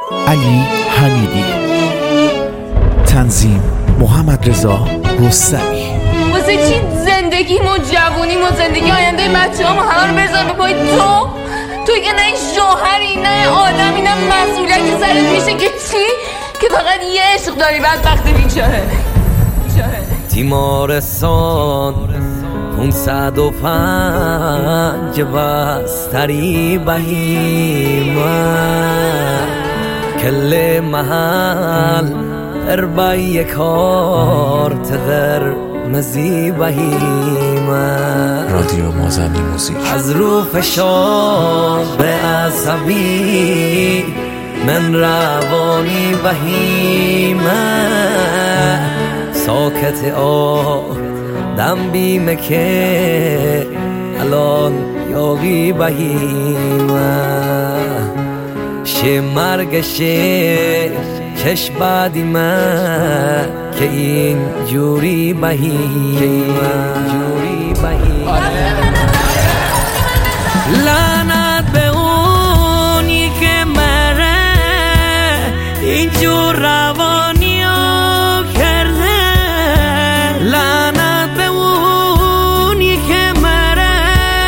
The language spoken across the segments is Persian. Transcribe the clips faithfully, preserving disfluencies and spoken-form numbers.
علی حمیدی، تنظیم محمد رضا رستمی. واسه چی زندگیم و جوونیم و زندگی آینده بچه هم همه رو بذار به پای تو؟ تو که نه شوهری نه آدمی نه مسئولیتی سرت میشه که چی؟ که فقط یه عشق داری بدبخت بیچاره. تیمارستان پونصد و پنج بستری بهیمه کل محل اربای کارت قرمزی بهیمه رادیو مازنی موزیک. از رو فشار به عصبی من روانی بهیمه ساکت آدم بیمه که الان یاقی بهیمه شه مرگ شه چش بعدی من که این جوری بهیمه جوری بهیمه لعنت به اونی که مره اینجور روانی ها کرده لعنت به اونی که مره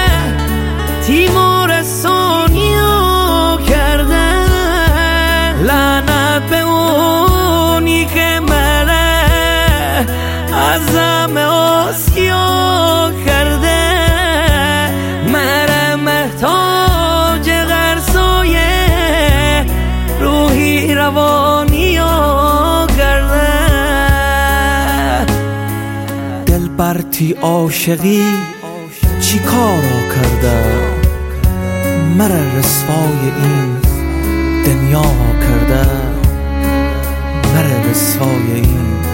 تیمارستانی ها کرده لعنت به اونی که مره عزم آسیا کرده مره محتاج غرصای روحی روانی ها کرده دل برتی عاشقی چی کارا کرده مرا رسوای این دنیا کرده مرا رسوای این